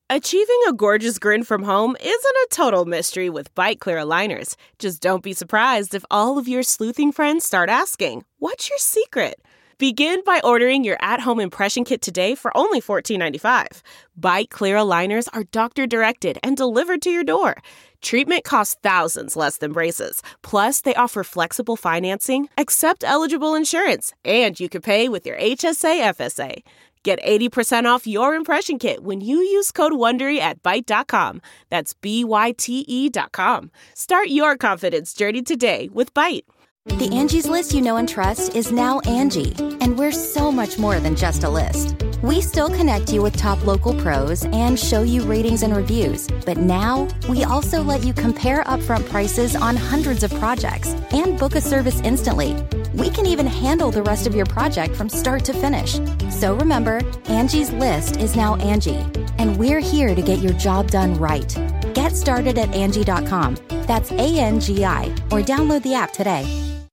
Achieving a gorgeous grin from home isn't a total mystery with Byte Clear aligners. Just don't be surprised if all of your sleuthing friends start asking, "What's your secret?" Begin by ordering your at-home impression kit today for only $14.95. Byte Clear aligners are doctor-directed and delivered to your door. Treatment costs thousands less than braces. Plus, they offer flexible financing, accept eligible insurance, and you can pay with your HSA FSA. Get 80% off your impression kit when you use code WONDERY at Byte.com. That's BYTE.com. Start your confidence journey today with Byte. The Angie's List you know and trust is now Angie, and we're so much more than just a list. We still connect you with top local pros and show you ratings and reviews, but now we also let you compare upfront prices on hundreds of projects and book a service instantly. We can even handle the rest of your project from start to finish. So remember, Angie's List is now Angie, and we're here to get your job done right. Get started at Angie.com. That's ANGI, or download the app today.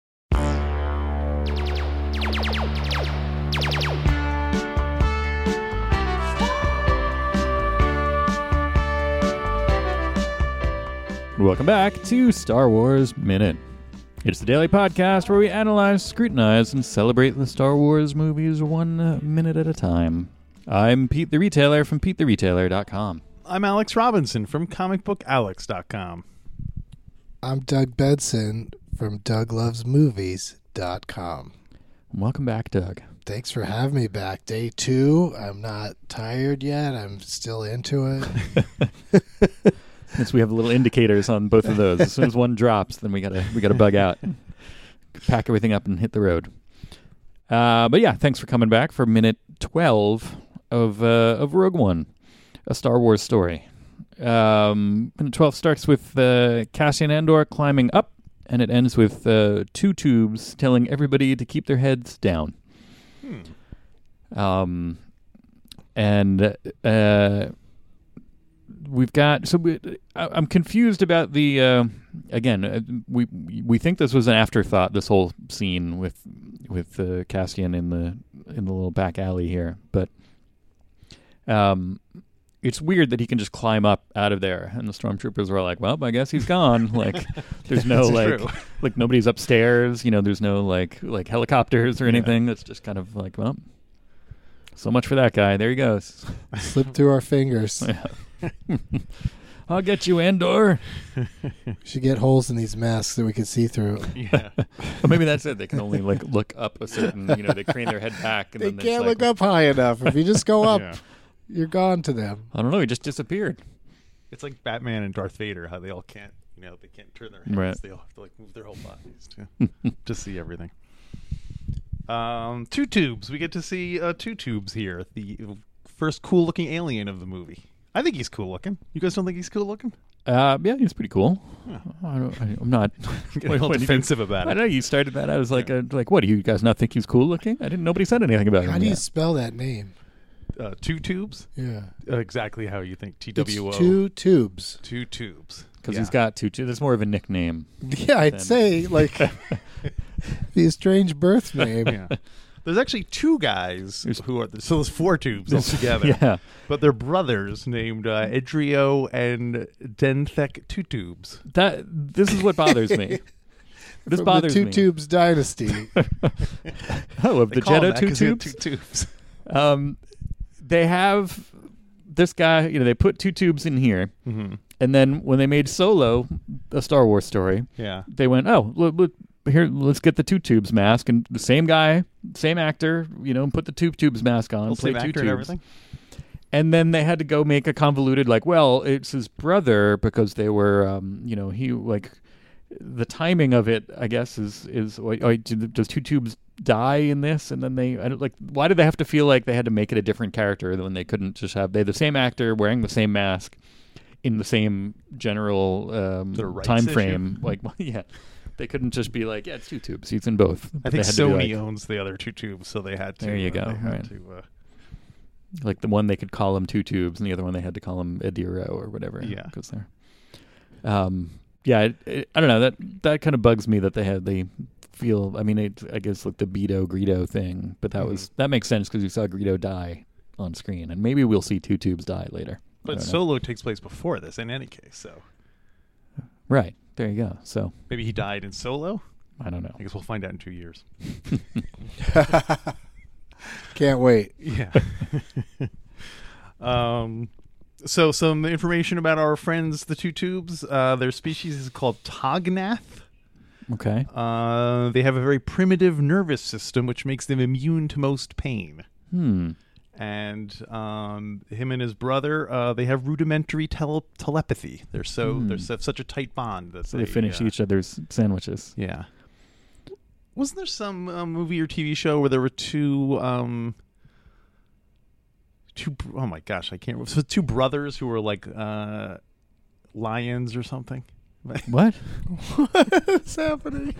Welcome back to Star Wars Minute. It's the daily podcast where we analyze, scrutinize, and celebrate the Star Wars movies 1 minute at a time. I'm Pete the Retailer from PeteTheRetailer.com. I'm Alex Robinson from ComicBookAlex.com. I'm Doug Benson from DougLovesMovies.com. Welcome back, Doug. Thanks for having me back. Day 2. I'm not tired yet. I'm still into it. Yes, we have little indicators on both of those. As soon as one drops, then we gotta bug out, pack everything up, and hit the road. But yeah, thanks for coming back for minute 12 of Rogue One, a Star Wars story. Minute 12 starts with Cassian Andor climbing up, and it ends with 2 tubes telling everybody to keep their heads down. We've got I'm confused about the again. We think this was an afterthought. This whole scene with Cassian in the little back alley here, but it's weird that he can just climb up out of there, and the stormtroopers were like, "Well, I guess he's gone." Like, there's no like nobody's upstairs. You know, there's no like helicopters or anything. It's just kind of like, well, so much for that guy. There he goes. Slipped through our fingers. Yeah. I'll get you, Andor. We should get holes in these masks that we can see through. Yeah. Well, maybe that's it. They can only look up a certain, they crane their head back. And they then can't look up high enough. If you just go up, Yeah. you're gone to them. I don't know. He just disappeared. It's like Batman and Darth Vader, how they all can't, they can't turn their heads. Right. They all have to move their whole bodies to see everything. 2 tubes. We get to see 2 tubes here. The first cool-looking alien of the movie. I think he's cool-looking. You guys don't think he's cool-looking? Yeah, he's pretty cool. Yeah. I'm not Getting a little defensive about I it. know you started that. I was like, what do you guys not think he's cool-looking? Nobody said anything about him. How do you yet. spell that name? 2 tubes? Yeah. Exactly how you think. It's TWO. 2 tubes. 2 tubes. Because he's got 2 tubes. That's more of a nickname. Yeah, I'd say, the strange birth name. Yeah. There's actually 2 guys who are... So there's 4 tubes altogether. Yeah. But they're brothers named Edrio and Denthek 2 tubes. This is what bothers me. This From bothers the me. 2 Tubes dynasty. Of the Jeddah 2 tubes? 2 tubes. They have this guy, they put 2 tubes in here. Mm-hmm. And then when they made Solo, a Star Wars story, Yeah. they went, here, let's get the 2 tubes mask. And the same guy, same actor, put the 2 tubes mask on. Same play 2 actor tubes. and everything? And then they had to go make a convoluted, it's his brother because they were, the timing of it, I guess, is does 2 tubes die in this? And then why did they have to feel like they had to make it a different character when they couldn't just have the same actor wearing the same mask in the same general time frame? Issue? They couldn't just be like, it's 2 tubes. He's in both. I think Sony owns the other 2 tubes, so they had to. There you go. They had Right. to, like the one they could call him 2 tubes, and the other one they had to call him Ediro or whatever. Yeah. Because they're. I don't know. That kind of bugs me that they feel. I mean, I guess the Beto Greedo thing, but that makes sense because you saw Greedo die on screen, and maybe we'll see 2 tubes die later. But Solo takes place before this in any case, so. Right. There you go. So Maybe he died in Solo? I don't know. I guess we'll find out in 2 years. Can't wait. Yeah. So some information about our friends, the two tubes. Their species is called Tognath. Okay. They have a very primitive nervous system, which makes them immune to most pain. And him and his brother, they have rudimentary telepathy. They're such a tight bond that They finish each other's sandwiches. Yeah. Wasn't there some movie or TV show where there were two? Oh my gosh, I can't remember. So two brothers who were like lions or something. What? What's happening?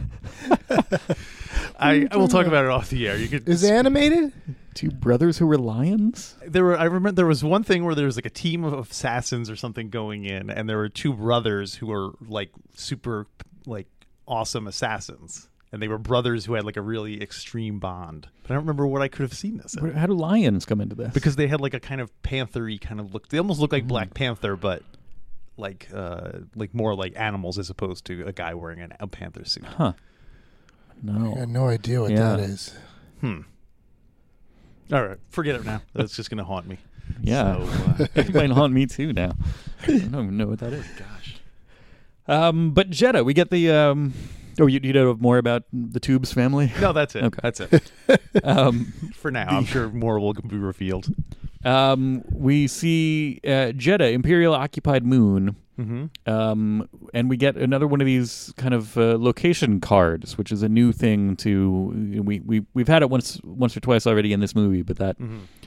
I will talk about it off the air. You could. Is it animated? Two brothers who were lions? I remember there was one thing where there was like a team of assassins or something going in, and there were two brothers who were like super like awesome assassins. And they were brothers who had like a really extreme bond. But I don't remember what I could have seen this in. How do lions come into this? Because they had like a kind of panther-y kind of look. They almost look like Black Panther, but like more like animals as opposed to a guy wearing a panther suit. Huh. No. I had no idea what that is. All right. Forget it now. That's just going to haunt me. Yeah. So, It might haunt me too now. I don't even know what that is. gosh. But Jedha, we get the... you know more about the Tubes family? No, that's it. Okay. That's it. For now, I'm sure more will be revealed. We see Jedha, Imperial-occupied moon, and we get another one of these kind of location cards, which is a new thing to... We've had it once or twice already in this movie, but that...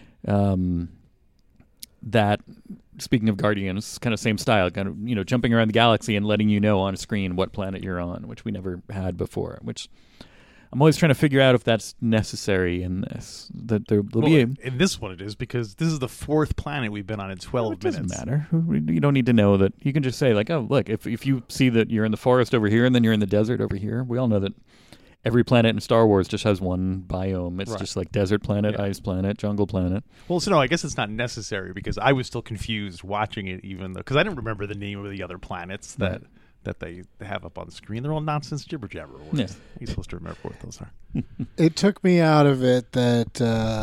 that, speaking of Guardians, kind of same style, kind of, jumping around the galaxy and letting you know on a screen what planet you're on, which we never had before, which I'm always trying to figure out if that's necessary in this. That there'll be in this one it is, because this is the 4th planet we've been on in 12 minutes. It doesn't matter. You don't need to know that. You can just say, like, oh, look, if you see that you're in the forest over here and then you're in the desert over here, we all know that every planet in Star Wars just has one biome. It's just like desert planet, ice planet, jungle planet. Well, so no, I guess it's not necessary, because I was still confused watching it, even though, because I didn't remember the name of the other planets that they have up on the screen. They're all nonsense jibber jabber words. Yeah. You're supposed to remember what those are. It took me out of it that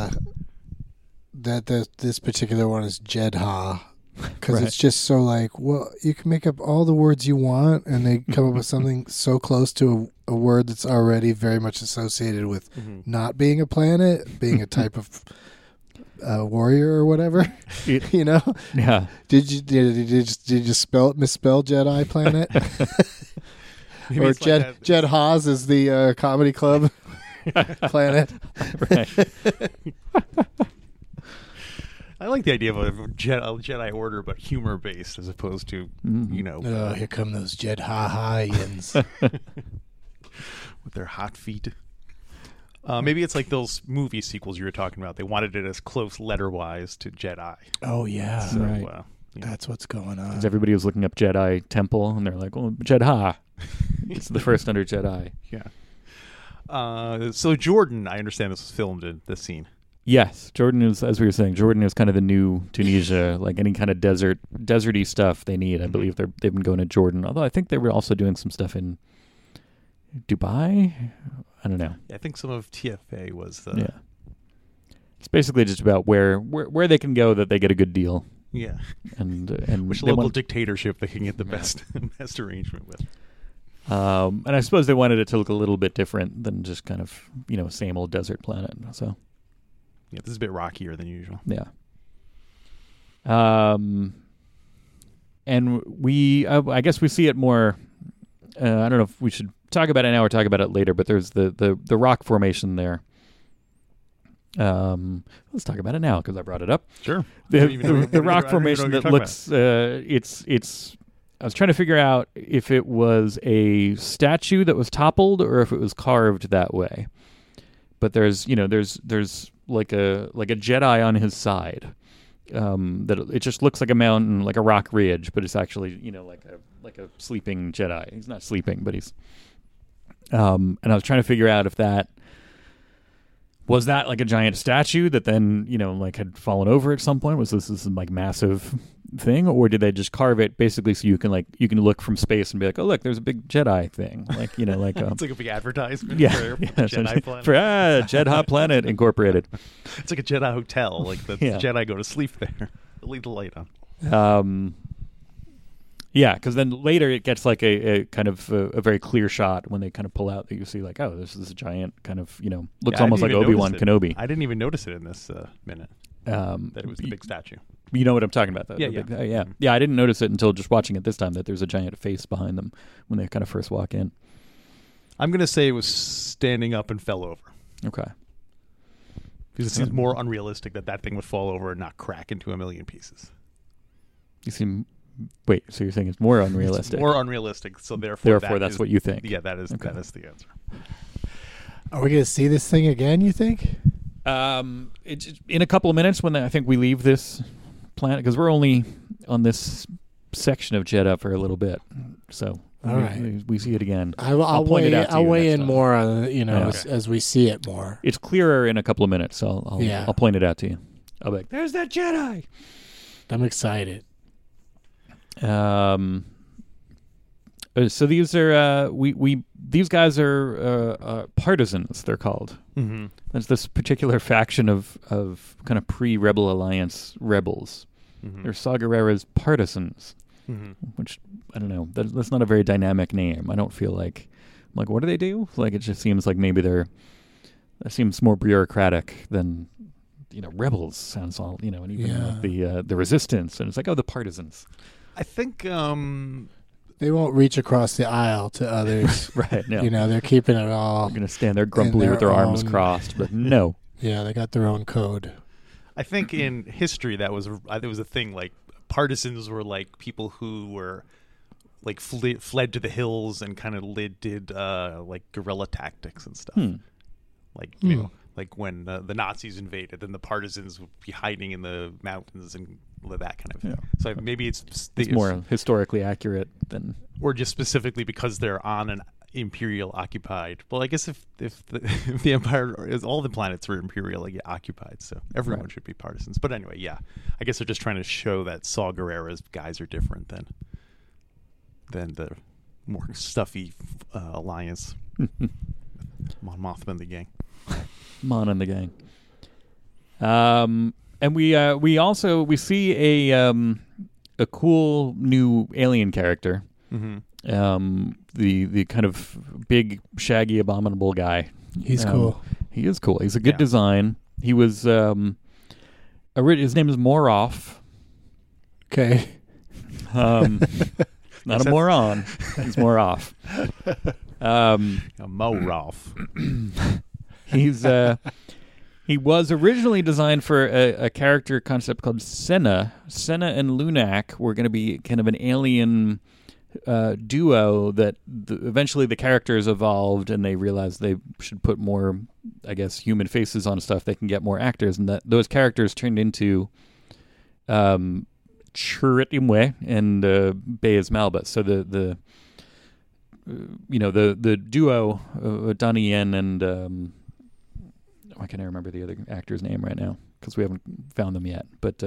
this particular one is Jedha, because it's just so like, well, you can make up all the words you want, and they come up with something so close to a word that's already very much associated with not being a planet, being a type of warrior or whatever. Yeah. Did you misspell Jedi planet? Or Jed Haas is the comedy club planet. Right. I like the idea of a Jedi Order, but humor based as opposed to here come those Jed Ha-Ha-ians. with their hot feet. Maybe it's like those movie sequels you were talking about. They wanted it as close letter-wise to Jedi. Oh, yeah. So, right. That's what's going on. Because everybody was looking up Jedi Temple, and they're like, well, Jedha. It's the first under Jedi. Yeah. So Jordan, I understand this was filmed in this scene. Yes, Jordan is, as we were saying, Jordan is kind of the new Tunisia. Like any kind of deserty stuff they need. I believe they've been going to Jordan. Although I think they were also doing some stuff in Dubai. I don't know. I think some of TFA was the... Yeah. It's basically just about where they can go that they get a good deal. Yeah. And which local dictatorship they can get the best arrangement with. And I suppose they wanted it to look a little bit different than just kind of, same old desert planet. So... Yeah, this is a bit rockier than usual. Yeah. And I guess we see it more. I don't know if we should talk about it now or talk about it later, but there's the rock formation there. Let's talk about it now because I brought it up. Sure. The rock formation that looks. It's. I was trying to figure out if it was a statue that was toppled or if it was carved that way. But there's like a Jedi on his side. That it just looks like a mountain, like a rock ridge, but it's actually like a sleeping Jedi. He's not sleeping, but he's. And I was trying to figure out if that was like a giant statue that then like had fallen over at some point. Was this like massive thing, or did they just carve it basically so you can look from space and be like, oh look, there's a big Jedi thing, like it's like a big advertisement yeah, for Jedi Planet. For Jedi Planet Incorporated. It's like a Jedi hotel, like the Jedi go to sleep there. Leave the light on. Yeah, because then later it gets like a kind of a very clear shot when they kind of pull out that you see like, oh, this is a giant kind of, looks almost like Obi-Wan Kenobi. I didn't even notice it in this minute that it was the big statue. You know what I'm talking about, though? Yeah. Yeah, I didn't notice it until just watching it this time that there's a giant face behind them when they kind of first walk in. I'm going to say it was standing up and fell over. Okay. Because it seems more unrealistic that thing would fall over and not crack into a million pieces. Wait, so you're saying it's more unrealistic? It's more unrealistic, so therefore that's what you think. Yeah, that is the answer. Are we going to see this thing again, you think? It's in a couple of minutes when I think we leave this planet, because we're only on this section of Jeddah for a little bit. So all right, we see it again. I'll point it out to you I'll weigh in time. more on as we see it more. It's clearer in a couple of minutes, so I'll point it out to you. I'll be like, there's that Jedi. I'm excited. So these are these guys are partisans. They're called. Mm-hmm. There's this particular faction of kind of pre-Rebel Alliance rebels. Mm-hmm. They're Saw Gerrera's partisans, which I don't know. That's not a very dynamic name. I don't feel like I'm like, what do they do? Like, it just seems like maybe that seems more bureaucratic than rebels sounds all and even like the resistance, and it's like, oh, the partisans. I think they won't reach across the aisle to others. Right. No. They're keeping it all. They're going to stand there grumpily with their arms crossed, but no. Yeah, they got their own code. I think in history there was a thing, like partisans were like people who were like fled to the hills and kind of did like guerrilla tactics and stuff. Like like when the Nazis invaded, then the partisans would be hiding in the mountains and that kind of thing. Yeah. So maybe it's more historically accurate than, or just specifically because they're on an imperial occupied. Well, I guess if the empire is, all the planets were imperial occupied, so everyone should be partisans. But anyway, yeah, I guess they're just trying to show that Saw Gerrera's guys are different than the more stuffy alliance. Mon Mothma and the gang. Mon and the gang. And we also see a cool new alien character. Mm-hmm. The kind of big, shaggy, abominable guy. He's cool. He is cool. He's a good design. He was his name is Moroff. Okay. Not a moron. He's Moroff. Moroff. He was originally designed for a character concept called Senna. Senna and Lunak were going to be kind of an alien duo that eventually the characters evolved, and they realized they should put more, I guess, human faces on stuff. They can get more actors, and that those characters turned into Chirrut Imwe and Baez Malbus. So the duo Donnie Yen and I can't remember the other actor's name right now because we haven't found them yet. But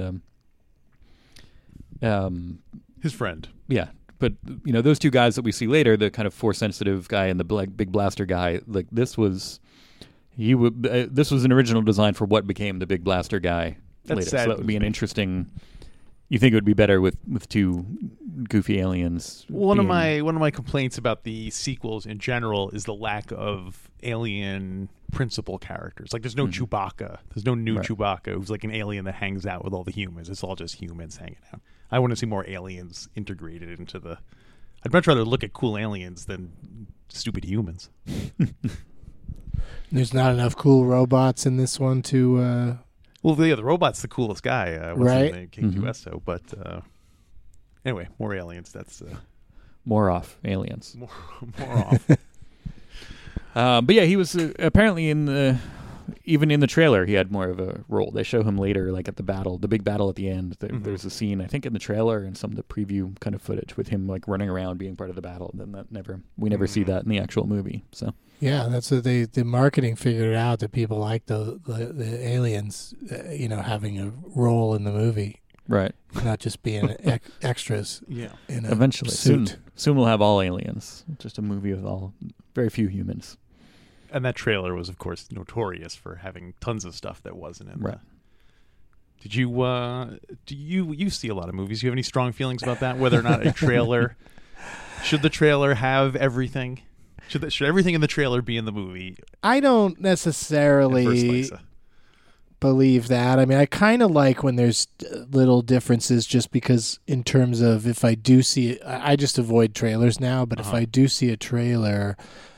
his friend, yeah. But those two guys that we see later, the kind of force sensitive guy and the big blaster guy, like this was an original design for what became the big blaster guy later. So that would be an interesting. You think it would be better with two goofy aliens? One of my complaints about the sequels in general is the lack of alien principal characters. Like there's no Chewbacca. There's no new Chewbacca who's like an alien that hangs out with all the humans. It's all just humans hanging out. I want to see more aliens integrated into the. I'd much rather look at cool aliens than stupid humans. There's not enough cool robots in this one to. Well, the robot's the coolest guy. Right. King Queso, but anyway, more aliens. That's more off aliens. More off. But yeah, he was apparently even in the trailer, he had more of a role. They show him later, like at the big battle at the end. There's a scene, I think, in the trailer and some of the preview kind of footage with him like running around being part of the battle. And then we never see that in the actual movie. So yeah, that's what the marketing figured out, that people like the aliens, having a role in the movie. Right. not just being extras. Yeah. In a Eventually, suit. soon we'll have all aliens. Just a movie with very few humans. And that trailer was, of course, notorious for having tons of stuff that wasn't in Right. Did you? Do you see a lot of movies? Do you have any strong feelings about that? Whether or not a trailer should the trailer have everything? Should everything in the trailer be in the movie? I don't At necessarily first place? believe that. I mean, I kind of like when there's little differences, just because in terms of if I do see it, I just avoid trailers now. But if I do see a trailer,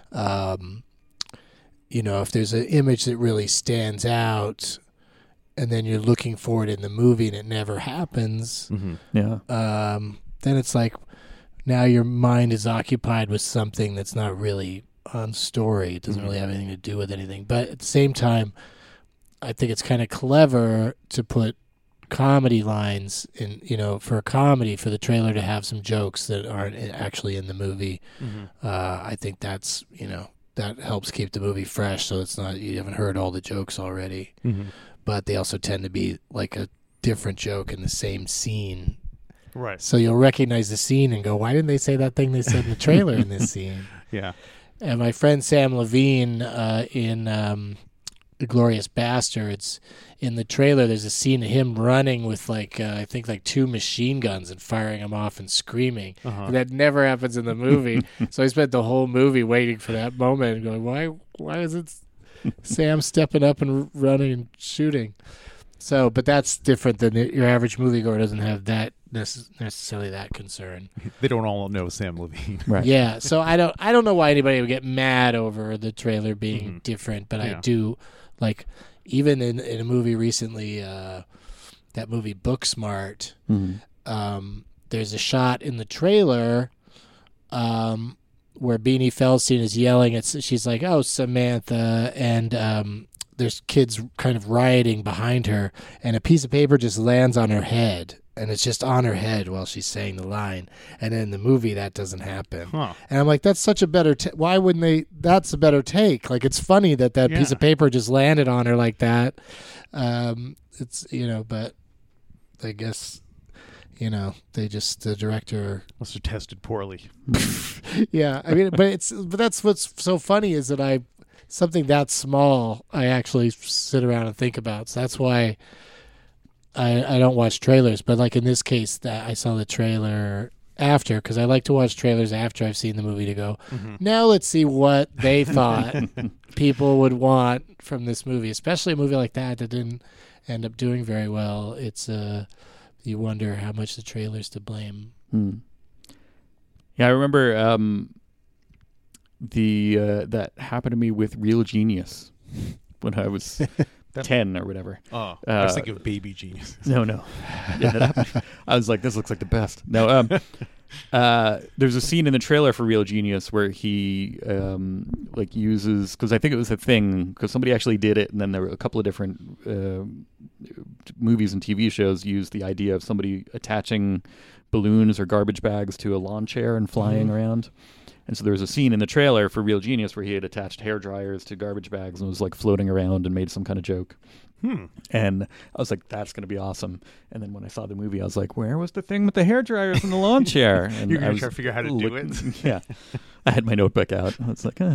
if there's an image that really stands out, and then you're looking for it in the movie and it never happens, Yeah. then it's like now your mind is occupied with something that's not really on story. It doesn't really have anything to do with anything. But at the same time, I think it's kind of clever to put comedy lines in, for a comedy, for the trailer to have some jokes that aren't actually in the movie. I think that's, that helps keep the movie fresh, so it's not, you haven't heard all the jokes already. But they also tend to be like a different joke in the same scene. Right. So you'll recognize the scene and go, why didn't they say that thing they said in the trailer in this scene? Yeah. And my friend Sam Levine in Glorious Bastards, in the trailer, there's a scene of him running with I think 2 machine guns and firing them off and screaming. And that never happens in the movie. So I spent the whole movie waiting for that moment and going, why is it Sam stepping up and running and shooting? So, but that's different than your average moviegoer doesn't have that necessarily that concern. They don't all know Sam Levine. Right. Yeah, so I don't know why anybody would get mad over the trailer being different, but I do like, even in a movie recently, that movie Booksmart, there's a shot in the trailer where Beanie Feldstein is yelling she's like, "Oh, Samantha," and there's kids kind of rioting behind her, and a piece of paper just lands on her head, and it's just on her head while she's saying the line. And in the movie, that doesn't happen. And I'm like, that's such a better why wouldn't they? That's a better take. Like, it's funny that piece of paper just landed on her like that. It's, but I guess, the director Must have tested poorly. yeah, I mean, but that's what's so funny is that something that small I actually sit around and think about. So that's why I don't watch trailers. But like in this case, that I saw the trailer after, because I like to watch trailers after I've seen the movie to go, now let's see what they thought people would want from this movie, especially a movie like that didn't end up doing very well. It's you wonder how much the trailer's to blame. Yeah, I remember that happened to me with Real Genius when I was 10 or whatever. Oh, I was thinking of Baby Genius. No. Yeah, that happened. I was like, this looks like the best. No, there's a scene in the trailer for Real Genius where he uses, because I think it was a thing, because somebody actually did it, and then there were a couple of different movies and TV shows used the idea of somebody attaching balloons or garbage bags to a lawn chair and flying around. And so there was a scene in the trailer for Real Genius where he had attached hair dryers to garbage bags and was like floating around and made some kind of joke. And I was like, that's going to be awesome. And then when I saw the movie, I was like, where was the thing with the hair dryers in the lawn chair? And You're going to try to figure out how to do it? Yeah. I had my notebook out. I was like,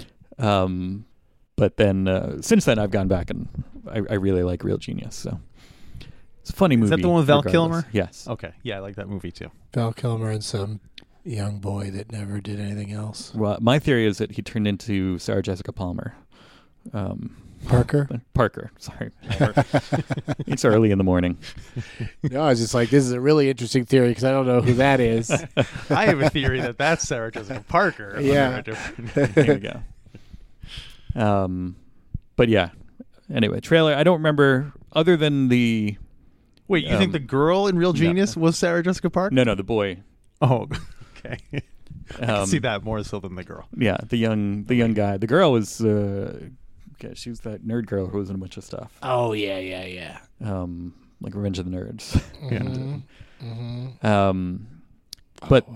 But then since then, I've gone back and I really like Real Genius. So it's a funny movie. Is that the one with Val regardless. Kilmer? Yes. Okay. Yeah, I like that movie too. Val Kilmer and some young boy that never did anything else. Well, my theory is that he turned into Sarah Jessica Palmer. Parker? Parker, sorry. It's early in the morning. No, I was just like, this is a really interesting theory because I don't know who that is. I have a theory that's Sarah Jessica Parker. Yeah. There we go. But yeah. Anyway, trailer. I don't remember other than the. Wait, you think the girl in Real Genius was Sarah Jessica Parker? No, the boy. Oh, okay. I can see that more so than the girl. Yeah, the young guy. The girl was. She was that nerd girl who was in a bunch of stuff. Oh yeah. Like Revenge of the Nerds. But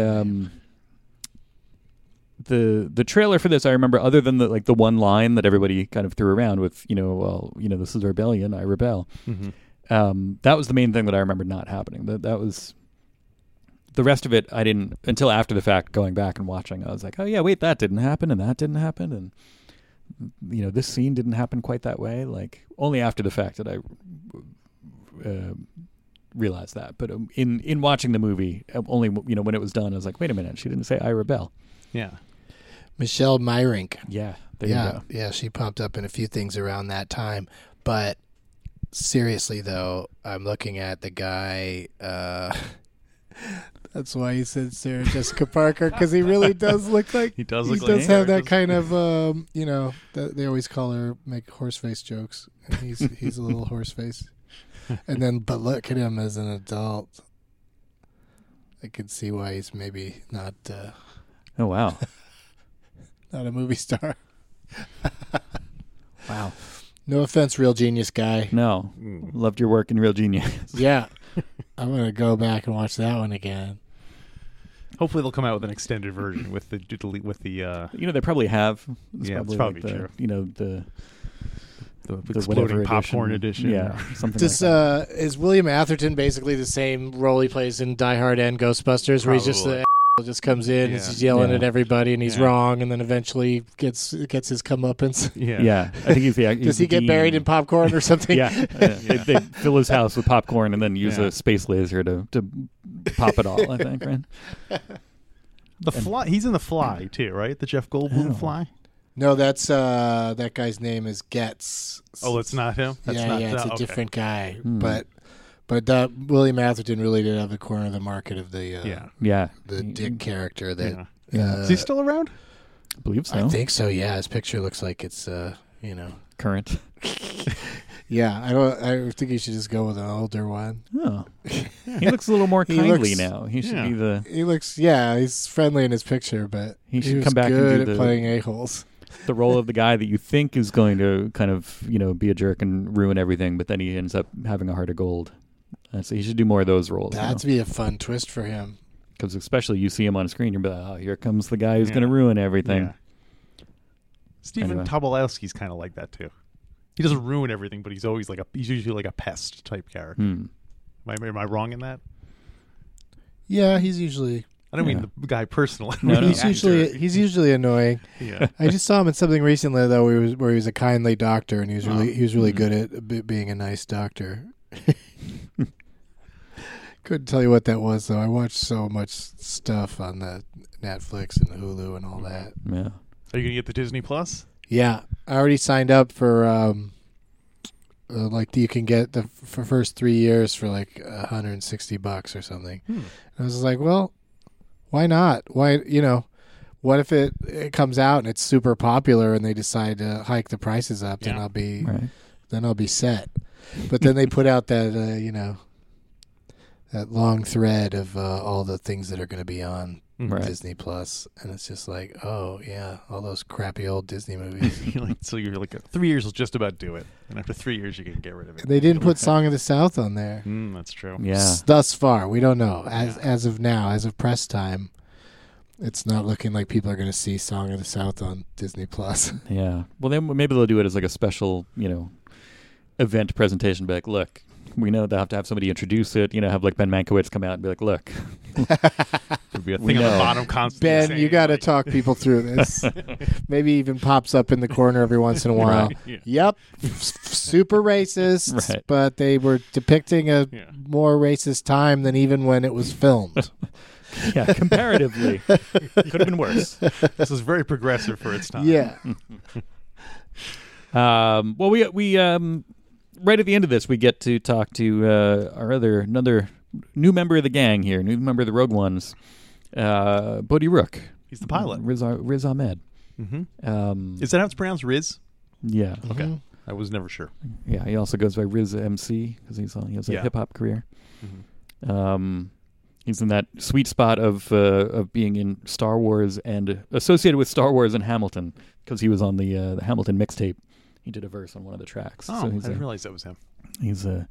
the trailer for this, I remember, other than the one line that everybody kind of threw around with, this is rebellion, I rebel. That was the main thing that I remember not happening. That was the rest of it. I didn't until after the fact. Going back and watching, I was like, oh yeah, wait, that didn't happen, and that didn't happen, and this scene didn't happen quite that way. Like only after the fact that I realized that. But in watching the movie, only when it was done, I was like, wait a minute, she didn't say Ira Bell. Yeah. Michelle Meyerink. Yeah, there you go. Yeah, she popped up in a few things around that time. But seriously, though, I'm looking at the guy. That's why he said Sarah Jessica Parker, because he really does look like he does have that kind of that they always call her, make horse face jokes, and he's a little horse face. And then, but look at him as an adult. I could see why he's maybe not. Oh wow. Not a movie star. Wow. No offense, Real Genius guy. No. Loved your work in Real Genius. Yeah. I'm going to go back and watch that one again. Hopefully they'll come out with an extended version with the they probably have. It's probably true. The exploding popcorn edition. Yeah. Something Does, like that. Is William Atherton basically the same role he plays in Die Hard and Ghostbusters, where he's just the just comes in and he's yelling at everybody and he's wrong, and then eventually gets his comeuppance? Yeah. I think he's the Does he get buried in popcorn or something? Yeah. They fill his house with popcorn and then use a space laser to pop it all, I think, right? The Fly. He's in The Fly, too, right? The Jeff Goldblum Fly? No, that's that guy's name is Getz. Oh, it's not him? It's a different guy. But William Atherton really did have the corner of the market of the the Dick character. That is he still around? I believe so. I think so. Yeah, his picture looks like it's current. Yeah, I think you should just go with an older one. Oh, he looks a little more kindly now. He should be the. He looks he's friendly in his picture, but he should was come back good and do at playing a-holes. The role of the guy that you think is going to kind of be a jerk and ruin everything, but then he ends up having a heart of gold. So he should do more of those roles. That'd be a fun twist for him. Because especially you see him on screen, you're like, oh, here comes the guy who's going to ruin everything. Yeah. Stephen Tobolowsky's kind of like that too. He doesn't ruin everything, but he's always he's usually like a pest type character. Am I wrong in that? Yeah, he's usually. I don't mean the guy personally. No, he's usually annoying. Yeah. I just saw him in something recently though, where he was a kindly doctor, and he was really good at being a nice doctor. Couldn't tell you what that was though. I watched so much stuff on the Netflix and Hulu and all that. Yeah. Are you gonna get the Disney Plus? Yeah, I already signed up for you can get the for first 3 years for like $160 or something. And I was like, well, why not? Why what if it comes out and it's super popular and they decide to hike the prices up? Then I'll be set. But then they put out that that long thread of all the things that are going to be on Disney Plus, and it's just like, oh yeah, all those crappy old Disney movies. You're like 3 years will just about do it, and after 3 years you can get rid of it. They didn't put Song of the South on there. That's true. Yeah. Thus far, we don't know. As of now, as of press time, it's not looking like people are going to see Song of the South on Disney Plus. Yeah. Well, then maybe they'll do it as like a special, event presentation. Be like, look, we know they'll have to have somebody introduce it. Have like Ben Mankiewicz come out and be like, look. There'll be a thing on the bottom constantly. Ben, you got to talk people through this. Maybe even pops up in the corner every once in a while. Right. Yeah. Yep. Super racist, but they were depicting a more racist time than even when it was filmed. Yeah, comparatively. Could have been worse. This is very progressive for its time. Yeah. Well, we right at the end of this, we get to talk to another new member of the gang here, new member of the Rogue Ones, Bodhi Rook. He's the pilot. Riz Ahmed. Mm-hmm. Is that how it's pronounced, Riz? Yeah. Okay. Mm-hmm. I was never sure. Yeah, he also goes by Riz MC because he has a hip-hop career. Mm-hmm. He's in that sweet spot of being in Star Wars and associated with Star Wars and Hamilton because he was on the Hamilton mixtape. He did a verse on one of the tracks. Oh, so I didn't realize that was him. He's a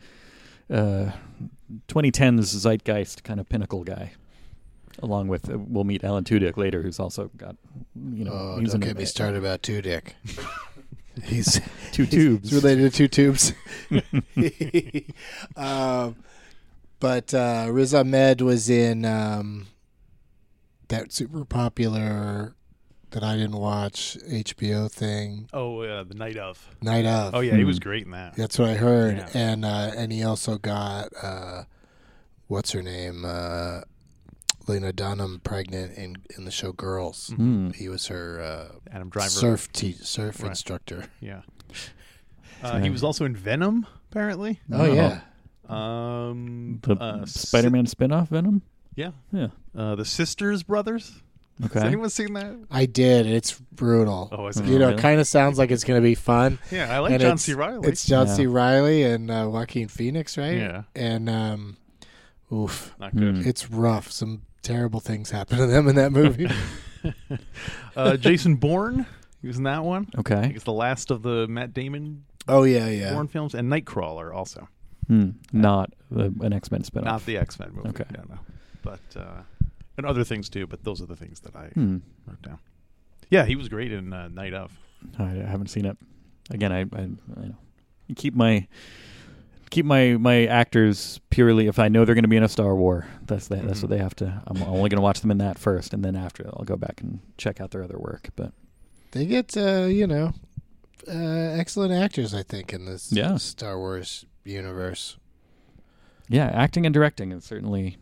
2010s zeitgeist kind of pinnacle guy. Along with, we'll meet Alan Tudyk later, who's also got, he's don't get me started about Tudyk. He's Two tubes. He's related to two tubes. But Riz Ahmed was in that super popular that I didn't watch HBO thing. Oh, The Night of. Night of. Oh yeah, he was great in that. That's what I heard. Yeah. And he also got what's her name? Lena Dunham pregnant in the show Girls. He was her Adam Driver surf Right. instructor. Yeah. He was also in Venom, apparently. Oh yeah. The Spider-Man spin-off Venom? Yeah. Yeah. The Sisters Brothers. Okay. Has anyone seen that? I did. It's brutal. Oh, is it? You know, really? it kind of sounds like it's going to be fun. Yeah, I like And John C. Reilly. It's John C. Yeah. Riley and Joaquin Phoenix, right? Yeah. And oof, Not good. it's rough. Some terrible things happen to them in that movie. Jason Bourne. He was in that one. I Okay. think it's the last of the Matt Damon Oh yeah. Bourne films, and Nightcrawler also. Not an X-Men spin-off. Not the X-Men movie. Okay. No. But and other things too. But those are the things that I wrote down. Yeah, he was great in Night of. I haven't seen it. Again, I know. keep my actors purely if I know they're going to be in a Star War. That's what they have to. I'm only going to watch them in that first, and then after I'll go back and check out their other work. But They get excellent actors, I think, in this Star Wars universe. yeah, acting and directing is certainly.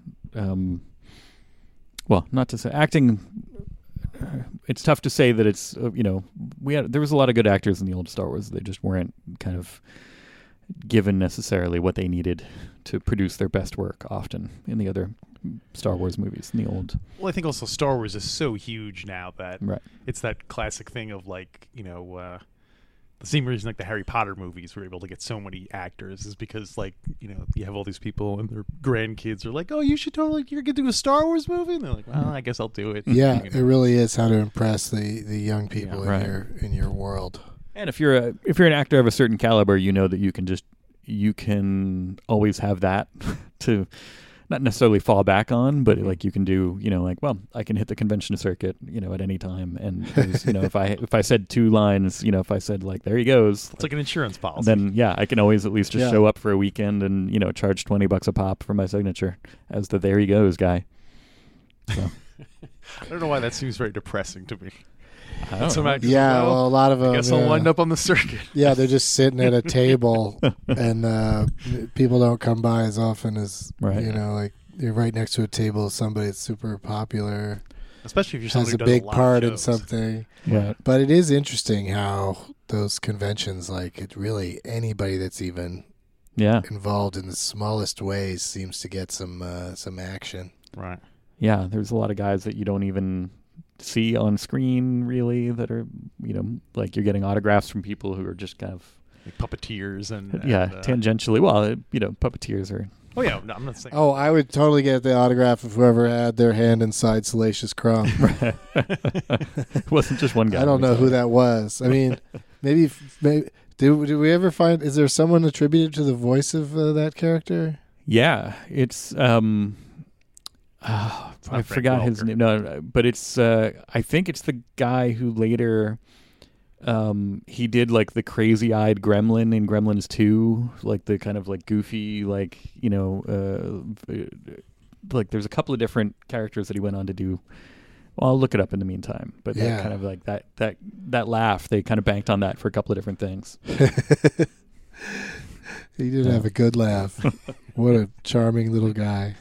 Well, not to say acting. It's tough to say that it's there was a lot of good actors in the old Star Wars. They just weren't kind of given necessarily what they needed to produce their best work often in the other Star Wars movies in the old. Well, I think also Star Wars is so huge now that Right. it's that classic thing of like the same reason like the Harry Potter movies were able to get so many actors is because like you have all these people and their grandkids are like, oh, you're gonna do a Star Wars movie, and they're like, well, I guess I'll do it. Yeah, it really is how to impress the young people right. in your world. And if you're an actor of a certain caliber, you know that you can always have that to not necessarily fall back on, but like you can do, I can hit the convention circuit, at any time. And if I said two lines, if I said like, there he goes, It's like an insurance policy. then yeah, I can always at least just show up for a weekend and, charge $20 a pop for my signature as the there he goes guy. So. I don't know why that seems very depressing to me. I don't Some know. actors Yeah, are like, well, a lot of them. I guess I'll wind up on the circuit. Yeah, they're just sitting at a table, and people don't come by as often as Right. like you're right next to a table of somebody that's super popular, Especially if you're somebody has a who does big lot part of in shows. something. Right. But it is interesting how those conventions, like it really anybody that's even Yeah. involved in the smallest ways seems to get some action. Right. Yeah. There's a lot of guys that you don't even see on screen really that are, like you're getting autographs from people who are just kind of, Like puppeteers and tangentially. Well, puppeteers are. Oh yeah, no, I'm not saying. Oh, I would totally get the autograph of whoever had their hand inside Salacious Crumb. It wasn't just one guy. I don't know who that was. I mean, maybe did we ever find? Is there someone attributed to the voice of that character? Yeah, it's I Frank forgot his Welker. name. No, but it's I think it's the guy who later he did like the crazy-eyed gremlin in Gremlins 2, like the kind of like goofy like like there's a couple of different characters that he went on to do. Well, I'll look it up in the meantime. But that kind of like that laugh, they kind of banked on that for a couple of different things. He did have a good laugh. What a charming little guy.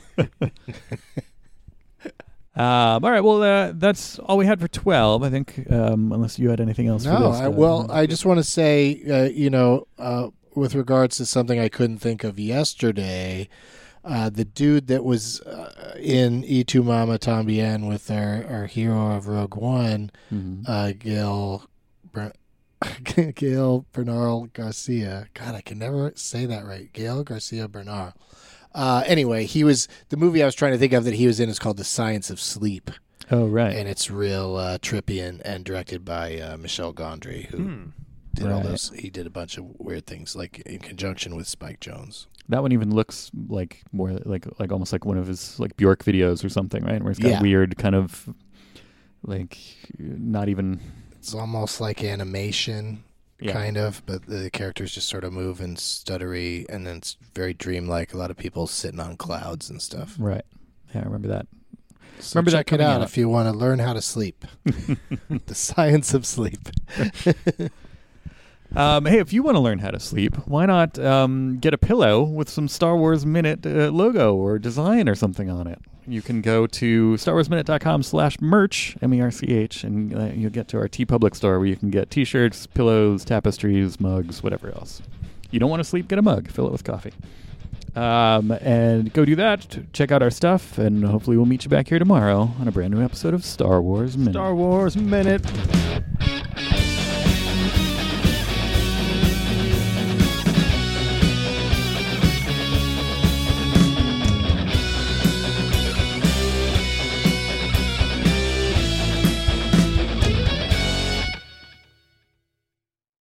All right, well, that's all we had for 12, I think, unless you had anything else for this. I just want to say, with regards to something I couldn't think of yesterday, the dude that was in Y Tu Mama Tambien with our hero of Rogue One, Gail Bernal Garcia. God, I can never say that right. Gail Garcia Bernal. Anyway, the movie I was trying to think of that he was in is called The Science of Sleep. Oh, right. And it's real trippy and directed by Michel Gondry, who did all those. He did a bunch of weird things, like in conjunction with Spike Jonze. That one even looks like more like almost like one of his like Bjork videos or something, right? Where it's got weird kind of like not even. It's almost like animation kind of, but the characters just sort of move and stuttery, and then it's very dreamlike. A lot of people sitting on clouds and stuff. Right. Yeah, I remember that. So Remember that check it coming out out. if you want to learn how to sleep. The science of sleep. Hey, if you want to learn how to sleep, why not get a pillow with some Star Wars Minute logo or design or something on it? You can go to StarWarsMinute.com/merch, MERCH, and you'll get to our TeePublic store where you can get T-shirts, pillows, tapestries, mugs, whatever else. You don't want to sleep? Get a mug. Fill it with coffee. And go do that. Check out our stuff, and hopefully we'll meet you back here tomorrow on a brand new episode of Star Wars Minute. Star Wars Minute.